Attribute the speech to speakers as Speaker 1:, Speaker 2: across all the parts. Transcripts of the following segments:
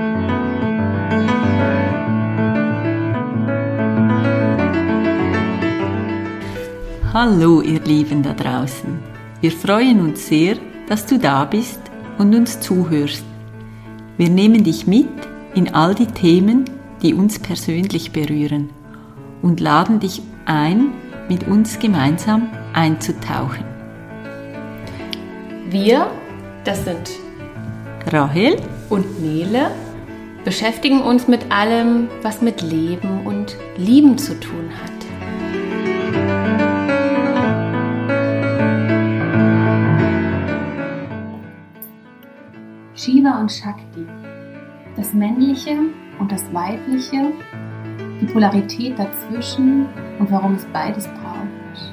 Speaker 1: Hallo ihr Lieben da draußen. Wir freuen uns sehr, dass du da bist und uns zuhörst. Wir nehmen dich mit in all die Themen, die uns persönlich berühren und laden dich ein, mit uns gemeinsam einzutauchen.
Speaker 2: Wir, das sind
Speaker 1: Rahel
Speaker 2: und Nele, beschäftigen uns mit allem, was mit Leben und Lieben zu tun hat.
Speaker 3: Shiva und Shakti, das Männliche und das Weibliche, die Polarität dazwischen und warum es beides braucht.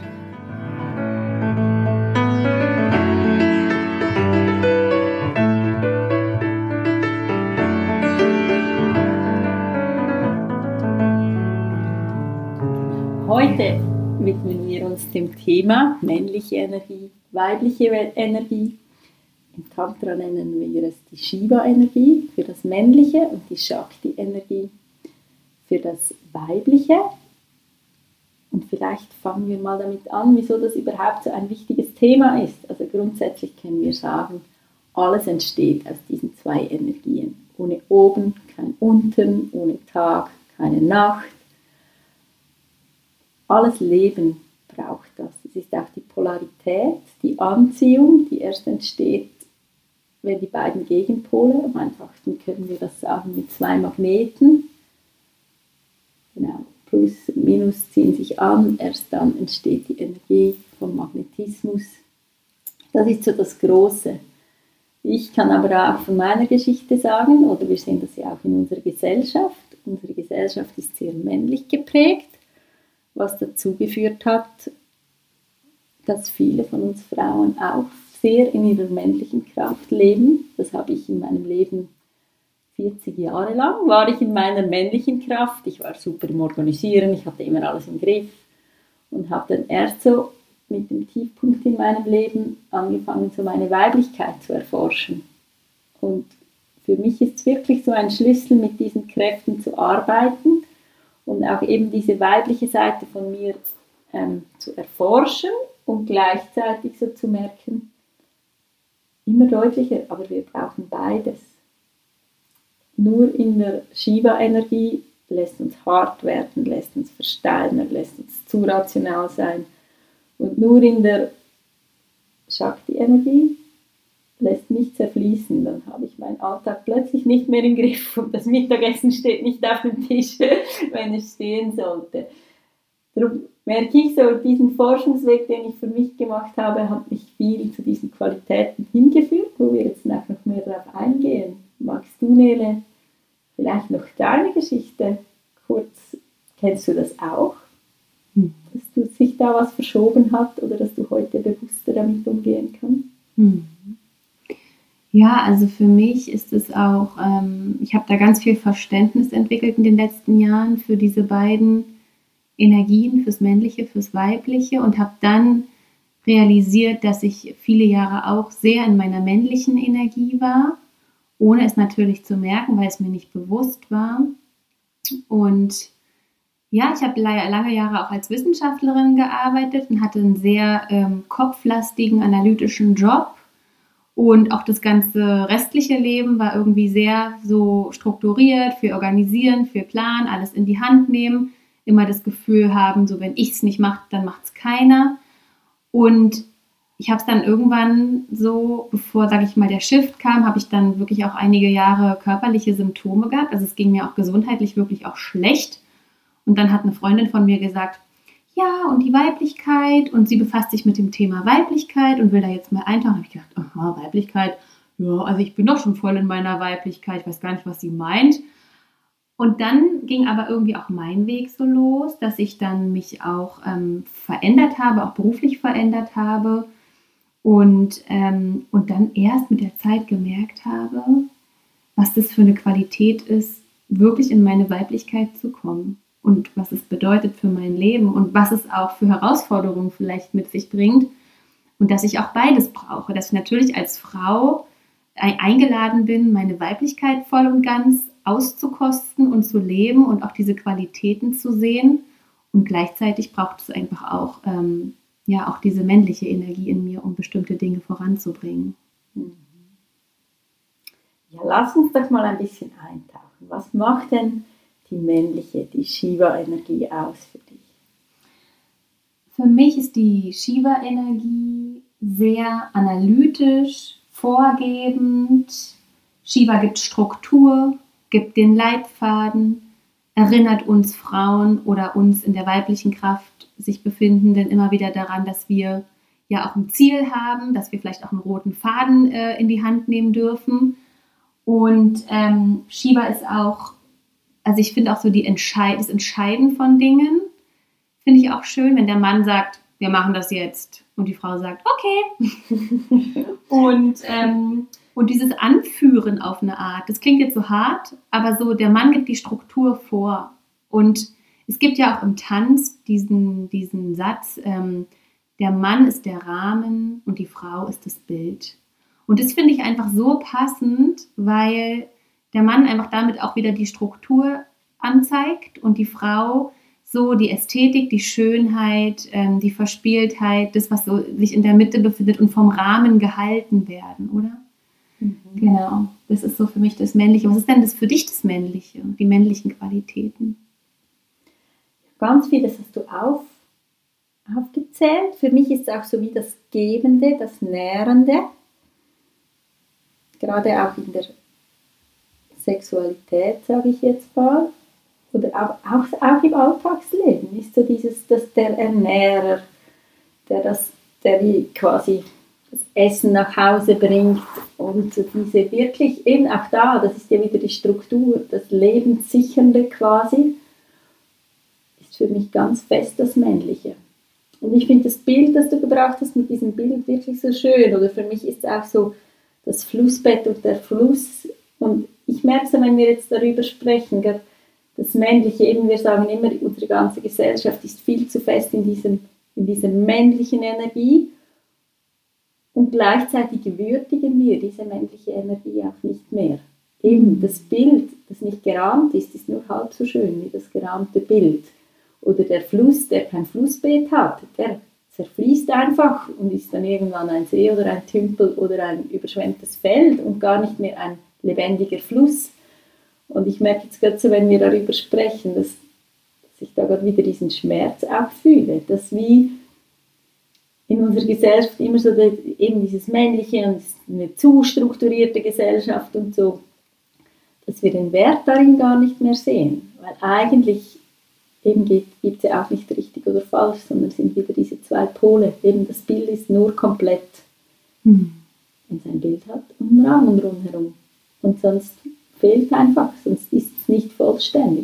Speaker 1: Heute widmen wir uns dem Thema männliche Energie, weibliche Energie. Im Tantra nennen wir es die Shiva-Energie für das Männliche und die Shakti-Energie für das Weibliche. Und vielleicht fangen wir mal damit an, wieso das überhaupt so ein wichtiges Thema ist. Also grundsätzlich können wir sagen, alles entsteht aus diesen zwei Energien. Ohne oben kein unten, ohne Tag keine Nacht. Alles Leben braucht das. Es ist auch die Polarität, die Anziehung, die erst entsteht, wenn die beiden Gegenpole, am einfachsten können wir das sagen mit zwei Magneten, genau, Plus und Minus ziehen sich an, erst dann entsteht die Energie vom Magnetismus. Das ist so das Große. Ich kann aber auch von meiner Geschichte sagen, oder wir sehen das ja auch in unserer Gesellschaft. Unsere Gesellschaft ist sehr männlich geprägt, was dazu geführt hat, dass viele von uns Frauen auch sehr in ihrer männlichen Kraft leben. Das habe ich in meinem Leben 40 Jahre lang, war ich in meiner männlichen Kraft. Ich war super im Organisieren, ich hatte immer alles im Griff und habe dann erst so mit dem Tiefpunkt in meinem Leben angefangen, so meine Weiblichkeit zu erforschen. Und für mich ist es wirklich so ein Schlüssel, mit diesen Kräften zu arbeiten und auch eben diese weibliche Seite von mir zu erforschen und gleichzeitig so zu merken, immer deutlicher, aber wir brauchen beides. Nur in der Shiva-Energie lässt uns hart werden, lässt uns versteinern, lässt uns zu rational sein. Und nur in der Shakti-Energie lässt mich zerfließen. Dann habe ich meinen Alltag plötzlich nicht mehr im Griff und das Mittagessen steht nicht auf dem Tisch, wenn es stehen sollte. Darum merke ich so, diesen Forschungsweg, den ich für mich gemacht habe, hat mich viel zu diesen Qualitäten hingeführt, wo wir jetzt noch mehr darauf eingehen. Magst du, Nele, vielleicht noch deine Geschichte kurz, kennst du das auch? Dass sich da was verschoben hat oder dass du heute bewusster damit umgehen kannst?
Speaker 3: Ja, also für mich ist es auch, ich habe da ganz viel Verständnis entwickelt in den letzten Jahren für diese beiden Energien, fürs Männliche, fürs Weibliche und habe dann realisiert, dass ich viele Jahre auch sehr in meiner männlichen Energie war, ohne es natürlich zu merken, weil es mir nicht bewusst war. Und ja, ich habe lange Jahre auch als Wissenschaftlerin gearbeitet und hatte einen sehr kopflastigen, analytischen Job. Und auch das ganze restliche Leben war irgendwie sehr so strukturiert, für organisieren, für planen, alles in die Hand nehmen. Immer das Gefühl haben, so wenn ich es nicht mache, dann macht es keiner. Und ich habe es dann irgendwann so, bevor, sage ich mal, der Shift kam, habe ich dann wirklich auch einige Jahre körperliche Symptome gehabt. Also es ging mir auch gesundheitlich wirklich auch schlecht. Und dann hat eine Freundin von mir gesagt, ja, und die Weiblichkeit. Und sie befasst sich mit dem Thema Weiblichkeit und will da jetzt mal eintauchen. Da habe ich gedacht, aha, Weiblichkeit. Ja, also ich bin doch schon voll in meiner Weiblichkeit. Ich weiß gar nicht, was sie meint. Und dann ging aber irgendwie auch mein Weg so los, dass ich dann mich auch verändert habe, auch beruflich verändert habe und dann erst mit der Zeit gemerkt habe, was das für eine Qualität ist, wirklich in meine Weiblichkeit zu kommen und was es bedeutet für mein Leben und was es auch für Herausforderungen vielleicht mit sich bringt und dass ich auch beides brauche, dass ich natürlich als Frau eingeladen bin, meine Weiblichkeit voll und ganz auszukosten und zu leben und auch diese Qualitäten zu sehen. Und gleichzeitig braucht es einfach auch, auch diese männliche Energie in mir, um bestimmte Dinge voranzubringen.
Speaker 1: Ja, lass uns doch mal ein bisschen eintauchen. Was macht denn die männliche, die Shiva-Energie aus für dich?
Speaker 3: Für mich ist die Shiva-Energie sehr analytisch, vorgebend. Shiva gibt Struktur, gibt den Leitfaden, erinnert uns Frauen oder uns in der weiblichen Kraft sich Befindenden immer wieder daran, dass wir ja auch ein Ziel haben, dass wir vielleicht auch einen roten Faden in die Hand nehmen dürfen. Und Shiva ist auch, also ich finde auch so das Entscheiden von Dingen, finde ich auch schön, wenn der Mann sagt, wir machen das jetzt. Und die Frau sagt, okay. Und dieses Anführen auf eine Art, das klingt jetzt so hart, aber so der Mann gibt die Struktur vor. Und es gibt ja auch im Tanz diesen Satz, der Mann ist der Rahmen und die Frau ist das Bild. Und das finde ich einfach so passend, weil der Mann einfach damit auch wieder die Struktur anzeigt und die Frau so die Ästhetik, die Schönheit, die Verspieltheit, das, was so sich in der Mitte befindet und vom Rahmen gehalten werden, oder? Genau, das ist so für mich das Männliche. Was ist denn das für dich das Männliche, die männlichen Qualitäten?
Speaker 1: Ganz vieles hast du aufgezählt. Für mich ist es auch so wie das Gebende, das Nährende. Gerade auch in der Sexualität, sage ich jetzt mal. Oder auch im Alltagsleben ist so dass der Ernährer, der quasi das Essen nach Hause bringt und so diese wirklich, eben auch da, das ist ja wieder die Struktur, das Lebenssichernde quasi, ist für mich ganz fest das Männliche. Und ich finde das Bild, das du gebracht hast, mit diesem Bild wirklich so schön. Oder für mich ist es auch so das Flussbett und der Fluss. Und ich merke es, wenn wir jetzt darüber sprechen, das Männliche, eben wir sagen immer, unsere ganze Gesellschaft ist viel zu fest in dieser männlichen Energie und gleichzeitig würdigen wir diese männliche Energie auch nicht mehr. Eben das Bild, das nicht gerahmt ist nur halb so schön wie das gerahmte Bild. Oder der Fluss, der kein Flussbett hat, der zerfließt einfach und ist dann irgendwann ein See oder ein Tümpel oder ein überschwemmtes Feld und gar nicht mehr ein lebendiger Fluss. Und ich merke jetzt gerade so, wenn wir darüber sprechen, dass ich da gerade wieder diesen Schmerz auch fühle, dass wie in unserer Gesellschaft immer so eben dieses Männliche und eine zu strukturierte Gesellschaft und so, dass wir den Wert darin gar nicht mehr sehen. Weil eigentlich eben gibt es ja auch nicht richtig oder falsch, sondern es sind wieder diese zwei Pole. Eben das Bild ist nur komplett, wenn es ein Bild hat und einen Rahmen rundherum. Und sonst fehlt einfach, sonst ist es nicht vollständig.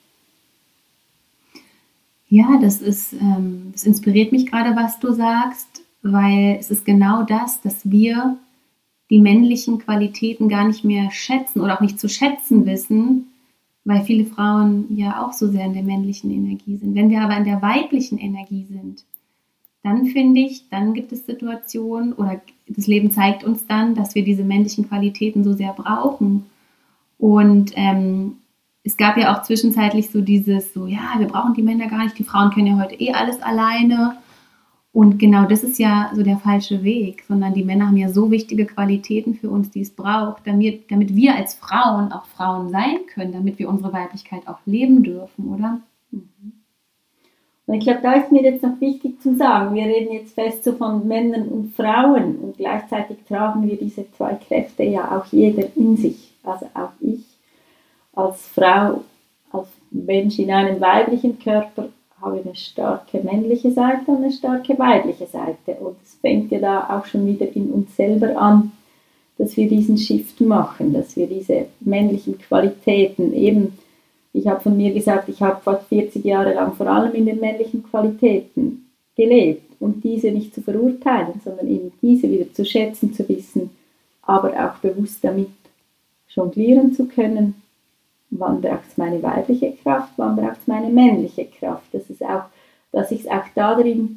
Speaker 3: Ja, das inspiriert mich gerade, was du sagst, weil es ist genau das, dass wir die männlichen Qualitäten gar nicht mehr schätzen oder auch nicht zu schätzen wissen, weil viele Frauen ja auch so sehr in der männlichen Energie sind. Wenn wir aber in der weiblichen Energie sind, dann finde ich, dann gibt es Situationen oder das Leben zeigt uns dann, dass wir diese männlichen Qualitäten so sehr brauchen. Und es gab ja auch zwischenzeitlich so dieses, wir brauchen die Männer gar nicht, die Frauen können ja heute alles alleine. Und genau das ist ja so der falsche Weg, sondern die Männer haben ja so wichtige Qualitäten für uns, die es braucht, damit wir als Frauen auch Frauen sein können, damit wir unsere Weiblichkeit auch leben dürfen, oder?
Speaker 1: Und ich glaube, da ist mir jetzt noch wichtig zu sagen, wir reden jetzt fest so von Männern und Frauen und gleichzeitig tragen wir diese zwei Kräfte ja auch jeder in sich. Also auch ich als Frau, als Mensch in einem weiblichen Körper habe eine starke männliche Seite und eine starke weibliche Seite. Und es fängt ja da auch schon wieder in uns selber an, dass wir diesen Shift machen, dass wir diese männlichen Qualitäten eben, ich habe von mir gesagt, ich habe fast 40 Jahre lang vor allem in den männlichen Qualitäten gelebt und diese nicht zu verurteilen, sondern eben diese wieder zu schätzen, zu wissen, aber auch bewusst damit jonglieren zu können. Wann braucht es meine weibliche Kraft, wann braucht es meine männliche Kraft? Dass ich es auch darin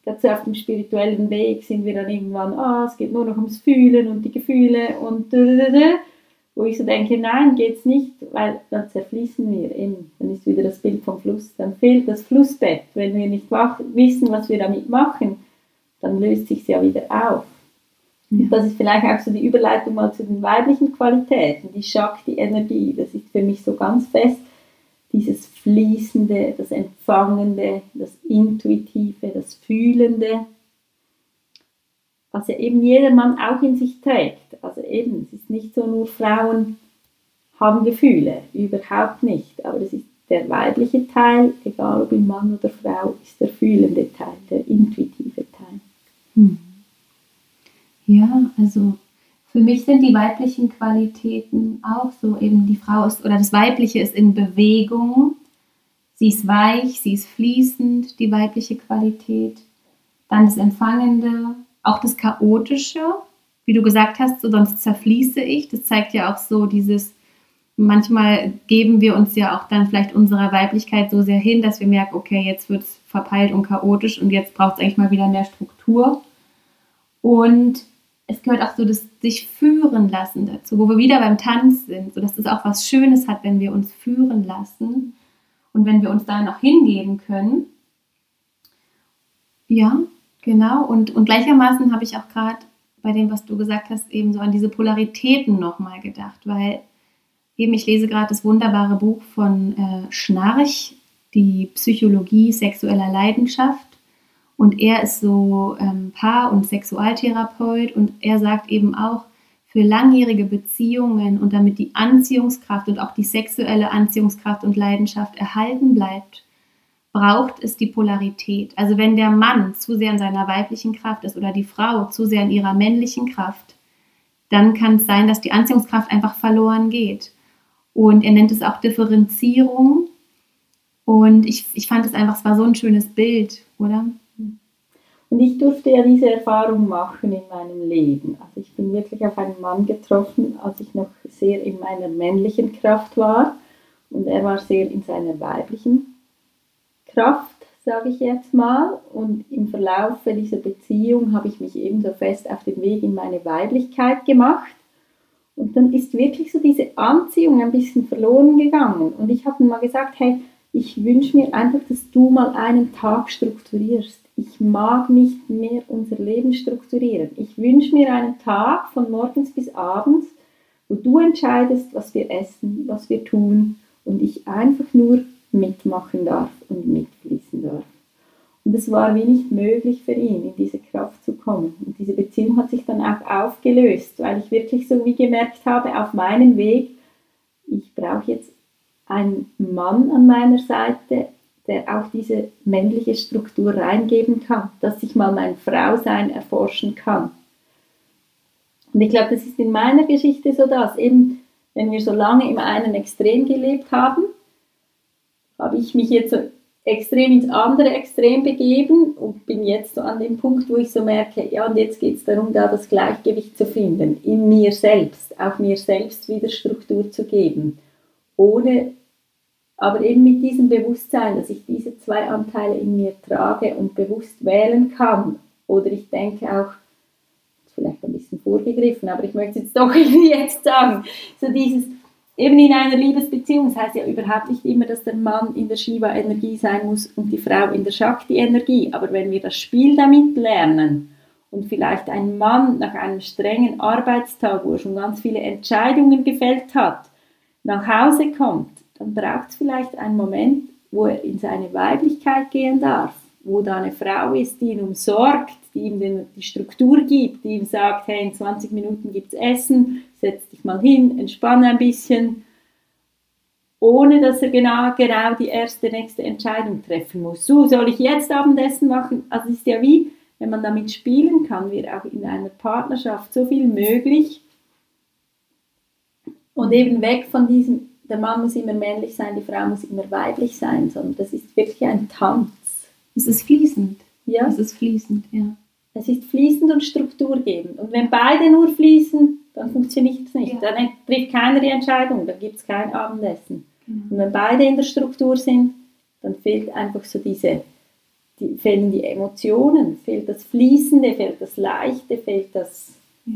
Speaker 1: dazu auf dem spirituellen Weg sind wir dann irgendwann, es geht nur noch ums Fühlen und die Gefühle und wo ich so denke, nein, geht's nicht, weil dann zerfließen wir eben. Dann ist wieder das Bild vom Fluss, dann fehlt das Flussbett. Wenn wir nicht wissen, was wir damit machen, dann löst sich ja wieder auf. Ja. Und das ist vielleicht auch so die Überleitung mal zu den weiblichen Qualitäten, die Shakti-Energie, das ist für mich so ganz fest, dieses Fließende, das Empfangende, das Intuitive, das Fühlende, was ja eben jeder Mann auch in sich trägt. Also eben, es ist nicht so, nur Frauen haben Gefühle, überhaupt nicht. Aber es ist der weibliche Teil, egal ob ein Mann oder Frau, ist der fühlende Teil, der intuitive Teil.
Speaker 3: Ja, also für mich sind die weiblichen Qualitäten auch so, eben die Frau ist, oder das Weibliche ist in Bewegung, sie ist weich, sie ist fließend, die weibliche Qualität, dann das Empfangende, auch das Chaotische, wie du gesagt hast, so, sonst zerfließe ich, das zeigt ja auch so dieses, manchmal geben wir uns ja auch dann vielleicht unserer Weiblichkeit so sehr hin, dass wir merken, okay, jetzt wird es verpeilt und chaotisch und jetzt braucht es eigentlich mal wieder mehr Struktur. Und es gehört auch so das sich führen lassen dazu, wo wir wieder beim Tanz sind, sodass das auch was Schönes hat, wenn wir uns führen lassen und wenn wir uns da noch hingeben können. Ja, genau. Und gleichermaßen habe ich auch gerade bei dem, was du gesagt hast, eben so an diese Polaritäten nochmal gedacht, weil eben ich lese gerade das wunderbare Buch von Schnarch, die Psychologie sexueller Leidenschaft. Und er ist so Paar- und Sexualtherapeut und er sagt eben auch, für langjährige Beziehungen und damit die Anziehungskraft und auch die sexuelle Anziehungskraft und Leidenschaft erhalten bleibt, braucht es die Polarität. Also wenn der Mann zu sehr in seiner weiblichen Kraft ist oder die Frau zu sehr in ihrer männlichen Kraft, dann kann es sein, dass die Anziehungskraft einfach verloren geht. Und er nennt es auch Differenzierung. Und ich fand es einfach, es war so ein schönes Bild, oder?
Speaker 1: Und ich durfte ja diese Erfahrung machen in meinem Leben. Also ich bin wirklich auf einen Mann getroffen, als ich noch sehr in meiner männlichen Kraft war. Und er war sehr in seiner weiblichen Kraft, sage ich jetzt mal. Und im Verlauf dieser Beziehung habe ich mich ebenso fest auf den Weg in meine Weiblichkeit gemacht. Und dann ist wirklich so diese Anziehung ein bisschen verloren gegangen. Und ich habe ihm mal gesagt, hey, ich wünsche mir einfach, dass du mal einen Tag strukturierst. Ich mag nicht mehr unser Leben strukturieren. Ich wünsche mir einen Tag von morgens bis abends, wo du entscheidest, was wir essen, was wir tun und ich einfach nur mitmachen darf und mitfließen darf. Und es war wie nicht möglich für ihn, in diese Kraft zu kommen. Und diese Beziehung hat sich dann auch aufgelöst, weil ich wirklich so wie gemerkt habe, auf meinem Weg, ich brauche jetzt einen Mann an meiner Seite, der auch diese männliche Struktur reingeben kann, dass ich mal mein Frausein erforschen kann. Und ich glaube, das ist in meiner Geschichte so, dass eben, wenn wir so lange im einen Extrem gelebt haben, habe ich mich jetzt so extrem ins andere Extrem begeben und bin jetzt so an dem Punkt, wo ich so merke, ja, und jetzt geht es darum, da das Gleichgewicht zu finden, in mir selbst, auch mir selbst wieder Struktur zu geben, ohne, aber eben mit diesem Bewusstsein, dass ich diese zwei Anteile in mir trage und bewusst wählen kann. Oder ich denke auch, vielleicht ein bisschen vorgegriffen, aber ich möchte es jetzt doch irgendwie jetzt sagen, so dieses, eben in einer Liebesbeziehung, das heißt ja überhaupt nicht immer, dass der Mann in der Shiva-Energie sein muss und die Frau in der Shakti-Energie, aber wenn wir das Spiel damit lernen und vielleicht ein Mann nach einem strengen Arbeitstag, wo er schon ganz viele Entscheidungen gefällt hat, nach Hause kommt, dann braucht es vielleicht einen Moment, wo er in seine Weiblichkeit gehen darf, wo da eine Frau ist, die ihn umsorgt, die ihm die Struktur gibt, die ihm sagt, hey, in 20 Minuten gibt es Essen, setz dich mal hin, entspanne ein bisschen, ohne dass er genau die nächste Entscheidung treffen muss. So, soll ich jetzt Abendessen machen? Also es ist ja wie, wenn man damit spielen kann, wird auch in einer Partnerschaft so viel möglich und eben weg von diesem, der Mann muss immer männlich sein, die Frau muss immer weiblich sein, sondern das ist wirklich ein Tanz.
Speaker 3: Es ist fließend.
Speaker 1: Ja.
Speaker 3: Es ist fließend, ja.
Speaker 1: Es ist fließend und strukturgebend. Und wenn beide nur fließen, dann funktioniert es nicht. Ja. Dann trifft keiner die Entscheidung, dann gibt es kein Abendessen. Und wenn beide in der Struktur sind, dann fehlt einfach so diese fehlen die Emotionen, fehlt das Fließende, fehlt das Leichte, fehlt das,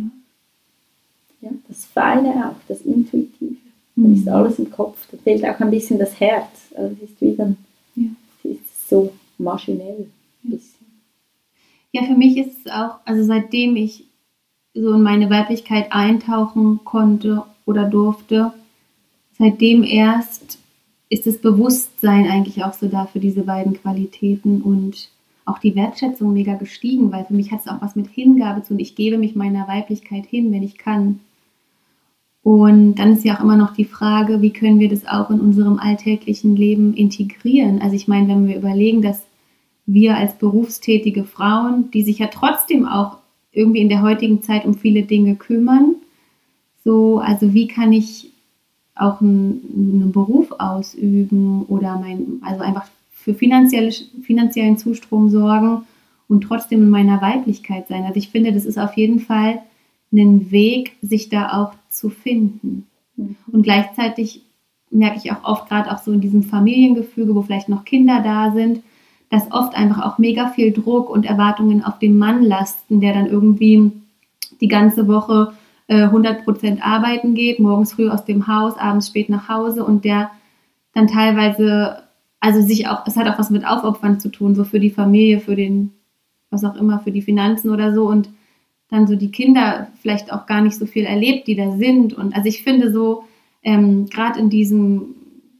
Speaker 1: das Feine auch, das Intuitive. Dann ist alles im Kopf, da fehlt auch ein bisschen das Herz. Also es ist wie dann, es ist so maschinell ein bisschen.
Speaker 3: Ja, für mich ist es auch, also seitdem ich so in meine Weiblichkeit eintauchen konnte oder durfte, seitdem erst ist das Bewusstsein eigentlich auch so da für diese beiden Qualitäten und auch die Wertschätzung mega gestiegen, weil für mich hat es auch was mit Hingabe zu tun. Ich gebe mich meiner Weiblichkeit hin, wenn ich kann. Und dann ist ja auch immer noch die Frage, wie können wir das auch in unserem alltäglichen Leben integrieren? Also ich meine, wenn wir überlegen, dass wir als berufstätige Frauen, die sich ja trotzdem auch irgendwie in der heutigen Zeit um viele Dinge kümmern, so, also wie kann ich auch einen Beruf ausüben oder also einfach für finanziellen Zustrom sorgen und trotzdem in meiner Weiblichkeit sein. Also ich finde, das ist auf jeden Fall ein Weg, sich da auch zu finden. Und gleichzeitig merke ich auch oft, gerade auch so in diesem Familiengefüge, wo vielleicht noch Kinder da sind, dass oft einfach auch mega viel Druck und Erwartungen auf den Mann lasten, der dann irgendwie die ganze Woche 100% arbeiten geht, morgens früh aus dem Haus, abends spät nach Hause und der dann teilweise, also es hat auch was mit Aufopfern zu tun, so für die Familie, für den, was auch immer, für die Finanzen oder so und dann so die Kinder vielleicht auch gar nicht so viel erlebt, die da sind und also ich finde so, gerade in diesem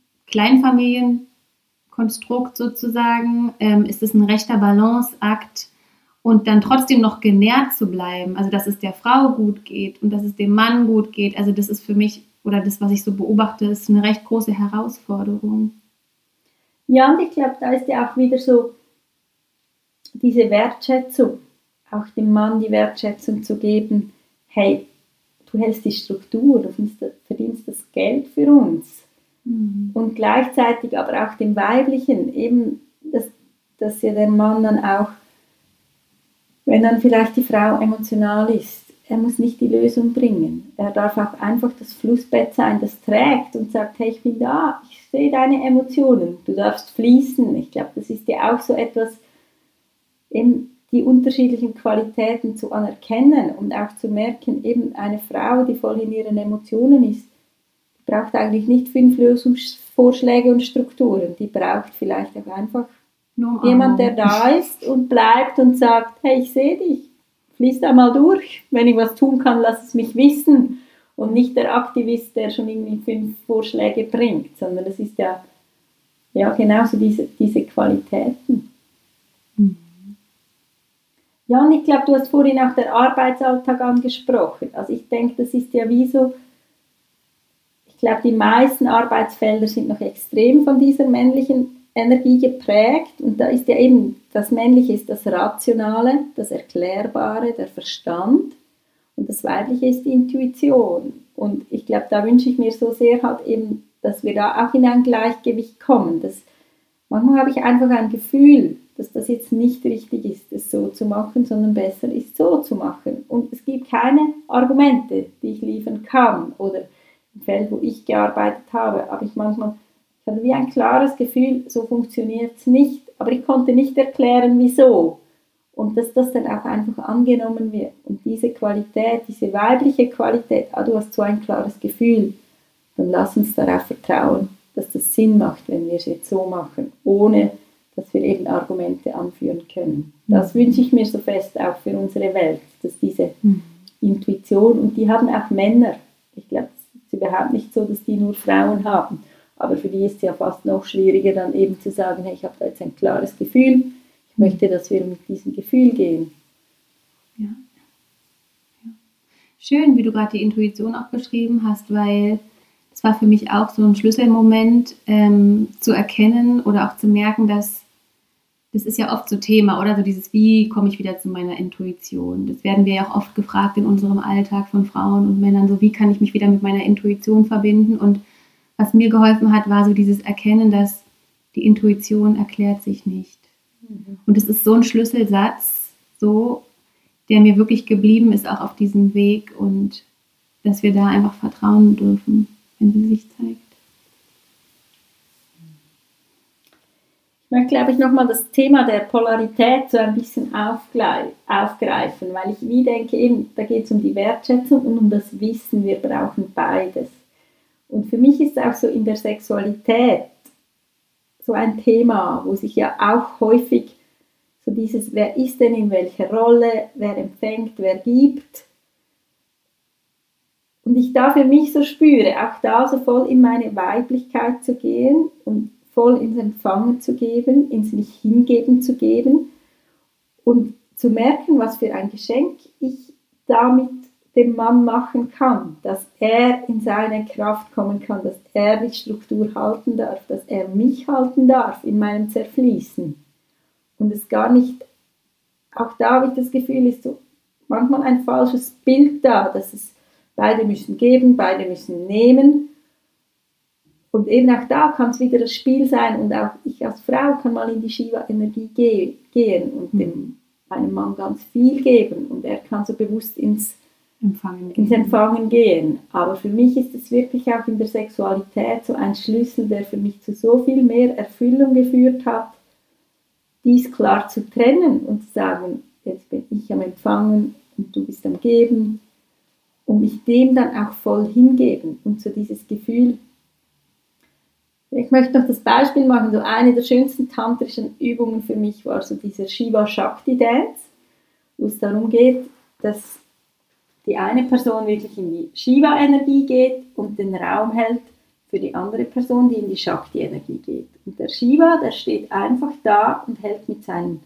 Speaker 3: Kleinfamilienkonstrukt sozusagen, ist es ein rechter Balanceakt, und dann trotzdem noch genährt zu bleiben, also dass es der Frau gut geht und dass es dem Mann gut geht, also das ist für mich, oder das, was ich so beobachte, ist eine recht große Herausforderung.
Speaker 1: Ja, und ich glaube, da ist ja auch wieder so diese Wertschätzung, auch dem Mann die Wertschätzung zu geben, hey, du hältst die Struktur, du verdienst das Geld für uns. Und gleichzeitig aber auch dem Weiblichen, eben, dass ja der Mann dann auch, wenn dann vielleicht die Frau emotional ist, er muss nicht die Lösung bringen. Er darf auch einfach das Flussbett sein, das trägt und sagt, hey, ich bin da, ich sehe deine Emotionen, du darfst fließen. Ich glaube, das ist ja auch so etwas, eben die unterschiedlichen Qualitäten zu anerkennen und auch zu merken, eben eine Frau, die voll in ihren Emotionen ist, die braucht eigentlich nicht 5 Lösungsvorschläge und Strukturen, die braucht vielleicht auch einfach jemand, der da ist und bleibt und sagt, hey, ich sehe dich, fließ da mal durch, wenn ich was tun kann, lass es mich wissen und nicht der Aktivist, der schon irgendwie 5 Vorschläge bringt, sondern es ist ja genauso diese Qualitäten. Ja, und ich glaube, du hast vorhin auch den Arbeitsalltag angesprochen, also ich denke, das ist ja wie so, ich glaube, die meisten Arbeitsfelder sind noch extrem von dieser männlichen Energie geprägt und da ist ja eben, das Männliche ist das Rationale, das Erklärbare, der Verstand und das Weibliche ist die Intuition und ich glaube, da wünsche ich mir so sehr halt eben, dass wir da auch in ein Gleichgewicht kommen. Manchmal habe ich einfach ein Gefühl, dass das jetzt nicht richtig ist, es so zu machen, sondern besser ist so zu machen und es gibt keine Argumente, die ich liefern kann oder im Feld, wo ich gearbeitet habe, aber ich hatte wie ein klares Gefühl, so funktioniert es nicht, aber ich konnte nicht erklären, wieso. Und dass das dann auch einfach angenommen wird. Und diese Qualität, diese weibliche Qualität, du hast so ein klares Gefühl, dann lass uns darauf vertrauen, dass das Sinn macht, wenn wir es jetzt so machen, ohne dass wir eben Argumente anführen können. Das wünsche ich mir so fest auch für unsere Welt, dass diese Intuition, und die haben auch Männer, ich glaube, es ist überhaupt nicht so, dass die nur Frauen haben, aber für die ist es ja fast noch schwieriger, dann eben zu sagen, hey, ich habe da jetzt ein klares Gefühl, ich möchte, dass wir mit diesem Gefühl gehen.
Speaker 3: Ja. Schön, wie du gerade die Intuition auch beschrieben hast, weil es war für mich auch so ein Schlüsselmoment, zu erkennen oder auch zu merken, dass das ist ja oft so Thema, oder so dieses, wie komme ich wieder zu meiner Intuition? Das werden wir ja auch oft gefragt in unserem Alltag von Frauen und Männern, so wie kann ich mich wieder mit meiner Intuition verbinden? Und was mir geholfen hat, war so dieses Erkennen, dass die Intuition erklärt sich nicht. Und es ist so ein Schlüsselsatz, so, der mir wirklich geblieben ist, auch auf diesem Weg, und dass wir da einfach vertrauen dürfen, wenn sie sich zeigt.
Speaker 1: Ich möchte, glaube ich, nochmal das Thema der Polarität so ein bisschen aufgreifen, weil ich wie denke, eben, da geht es um die Wertschätzung und um das Wissen, wir brauchen beides. Und für mich ist auch so in der Sexualität so ein Thema, wo sich ja auch häufig so dieses, wer ist denn in welcher Rolle, wer empfängt, wer gibt. Und ich da für mich so spüre, auch da so voll in meine Weiblichkeit zu gehen und voll ins Empfangen zu geben, ins mich hingeben zu geben und zu merken, was für ein Geschenk ich damit dem Mann machen kann, dass er in seine Kraft kommen kann, dass er die Struktur halten darf, dass er mich halten darf in meinem Zerfließen. Und es gar nicht, auch da habe ich das Gefühl, ist so manchmal ein falsches Bild da, dass es beide müssen geben, beide müssen nehmen. Und eben auch da kann es wieder das Spiel sein und auch ich als Frau kann mal in die Shiva-Energie gehen und meinem Mann ganz viel geben und er kann so bewusst ins Empfangen gehen. Aber für mich ist es wirklich auch in der Sexualität so ein Schlüssel, der für mich zu so viel mehr Erfüllung geführt hat, dies klar zu trennen und zu sagen, jetzt bin ich am Empfangen und du bist am Geben und mich dem dann auch voll hingeben und so dieses Gefühl. Ich möchte noch das Beispiel machen, so eine der schönsten tantrischen Übungen für mich war so dieser Shiva Shakti Dance, wo es darum geht, dass die eine Person wirklich in die Shiva-Energie geht und den Raum hält für die andere Person, die in die Shakti-Energie geht. Und der Shiva, der steht einfach da und hält mit seinem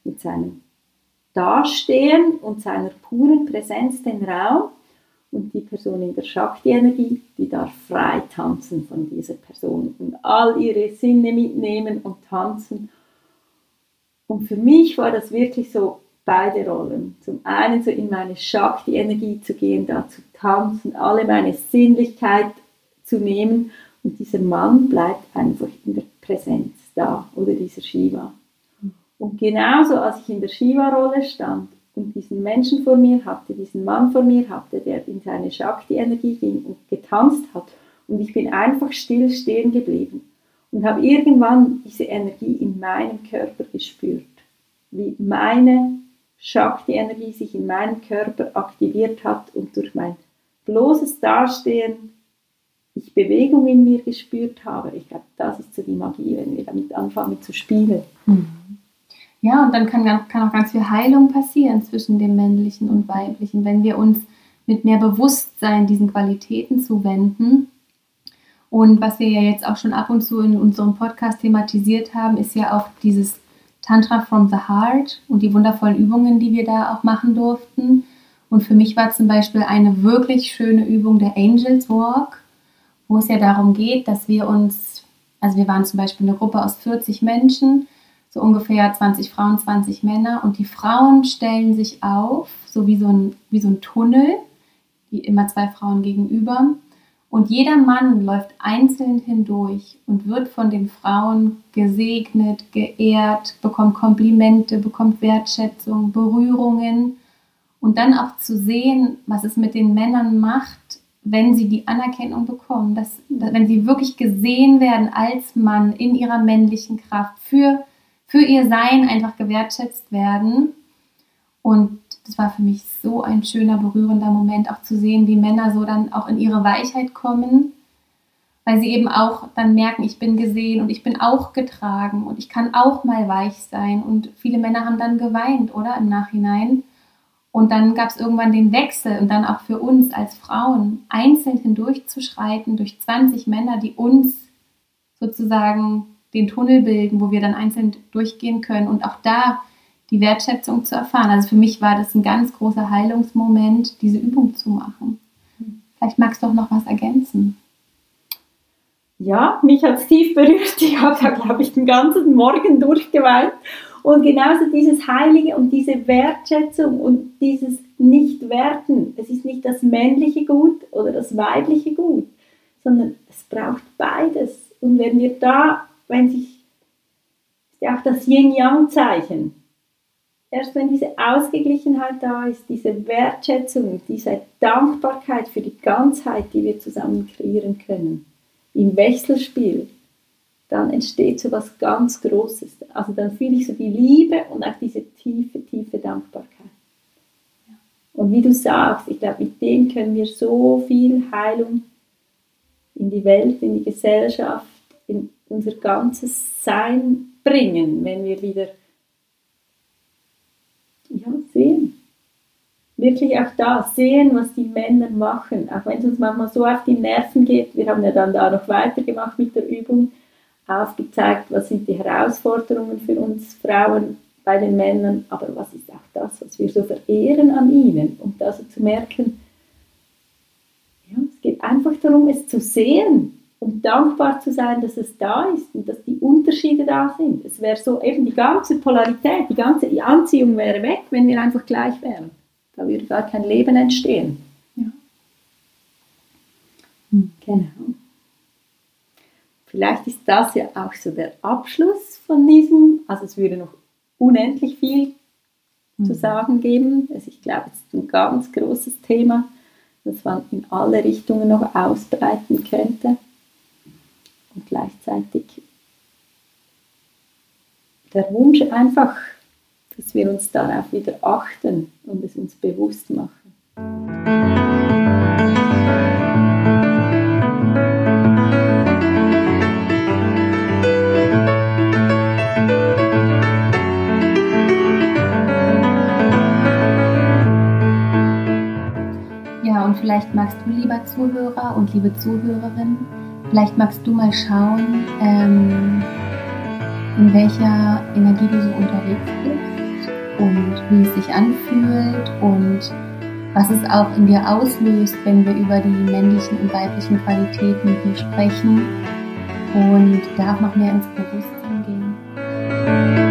Speaker 1: Dastehen und seiner puren Präsenz den Raum. Und die Person in der Shakti-Energie, die darf frei tanzen von dieser Person und all ihre Sinne mitnehmen und tanzen. Und für mich war das wirklich so beide Rollen. Zum einen so in meine Shakti-Energie zu gehen, da zu tanzen, alle meine Sinnlichkeit zu nehmen und dieser Mann bleibt einfach in der Präsenz da oder dieser Shiva. Und genauso als ich in der Shiva-Rolle stand und diesen Menschen vor mir hatte, diesen Mann vor mir hatte, der in seine Shakti-Energie ging und getanzt hat und ich bin einfach still stehen geblieben und habe irgendwann diese Energie in meinem Körper gespürt, wie meine Shakti-Energie sich in meinem Körper aktiviert hat und durch mein bloßes Dastehen ich Bewegung in mir gespürt habe. Ich glaube, das ist so die Magie, wenn wir damit anfangen zu spielen.
Speaker 3: Ja, und dann kann auch ganz viel Heilung passieren zwischen dem Männlichen und Weiblichen, wenn wir uns mit mehr Bewusstsein diesen Qualitäten zuwenden. Und was wir ja jetzt auch schon ab und zu in unserem Podcast thematisiert haben, ist ja auch dieses Tantra from the Heart und die wundervollen Übungen, die wir da auch machen durften. Und für mich war zum Beispiel eine wirklich schöne Übung der Angels Walk, wo es ja darum geht, dass wir waren zum Beispiel eine Gruppe aus 40 Menschen, so ungefähr 20 Frauen, 20 Männer und die Frauen stellen sich auf, so wie so ein Tunnel, immer 2 Frauen gegenüber. Und jeder Mann läuft einzeln hindurch und wird von den Frauen gesegnet, geehrt, bekommt Komplimente, bekommt Wertschätzung, Berührungen. Und dann auch zu sehen, was es mit den Männern macht, wenn sie die Anerkennung bekommen, wenn sie wirklich gesehen werden als Mann in ihrer männlichen Kraft, für ihr Sein einfach gewertschätzt werden. Und das war für mich so ein schöner, berührender Moment, auch zu sehen, wie Männer so dann auch in ihre Weichheit kommen, weil sie eben auch dann merken, ich bin gesehen und ich bin auch getragen und ich kann auch mal weich sein. Und viele Männer haben dann geweint, oder? Im Nachhinein. Und dann gab es irgendwann den Wechsel und dann auch für uns als Frauen einzeln hindurchzuschreiten durch 20 Männer, die uns sozusagen den Tunnel bilden, wo wir dann einzeln durchgehen können und auch da die Wertschätzung zu erfahren. Also für mich war das ein ganz großer Heilungsmoment, diese Übung zu machen. Vielleicht magst du auch noch was ergänzen.
Speaker 1: Ja, mich hat es tief berührt. Ich habe da, glaube ich, den ganzen Morgen durchgeweint. Und genauso dieses Heilige und diese Wertschätzung und dieses Nicht-Werten. Es ist nicht das männliche Gut oder das weibliche Gut, sondern es braucht beides. Und wenn wir da, ist ja auch das Yin-Yang-Zeichen. Erst wenn diese Ausgeglichenheit da ist, diese Wertschätzung, diese Dankbarkeit für die Ganzheit, die wir zusammen kreieren können, im Wechselspiel, dann entsteht so was ganz Großes. Also dann fühle ich so die Liebe und auch diese tiefe, tiefe Dankbarkeit. Und wie du sagst, ich glaube, mit dem können wir so viel Heilung in die Welt, in die Gesellschaft, in unser ganzes Sein bringen, wenn wir wieder sehen. Wirklich auch da sehen, was die Männer machen, auch wenn es uns manchmal so auf die Nerven geht. Wir haben ja dann da noch weitergemacht mit der Übung, aufgezeigt, was sind die Herausforderungen für uns Frauen bei den Männern, aber was ist auch das, was wir so verehren an ihnen, und da so zu merken, es geht einfach darum, es zu sehen und dankbar zu sein, dass es da ist und dass die Unterschiede da sind. Es wäre so eben die ganze Polarität, die ganze Anziehung wäre weg, wenn wir einfach gleich wären. Da würde gar kein Leben entstehen. Ja. Genau. Vielleicht ist das ja auch so der Abschluss von diesem, also es würde noch unendlich viel zu sagen geben. Also ich glaube, es ist ein ganz großes Thema, das man in alle Richtungen noch ausbreiten könnte. Und gleichzeitig der Wunsch einfach, dass wir uns darauf wieder achten und es uns bewusst machen.
Speaker 3: Ja, und vielleicht magst du, lieber Zuhörer und liebe Zuhörerin, vielleicht magst du mal schauen, in welcher Energie du so unterwegs bist und wie es sich anfühlt und was es auch in dir auslöst, wenn wir über die männlichen und weiblichen Qualitäten hier sprechen und da auch noch mehr ins Bewusstsein gehen.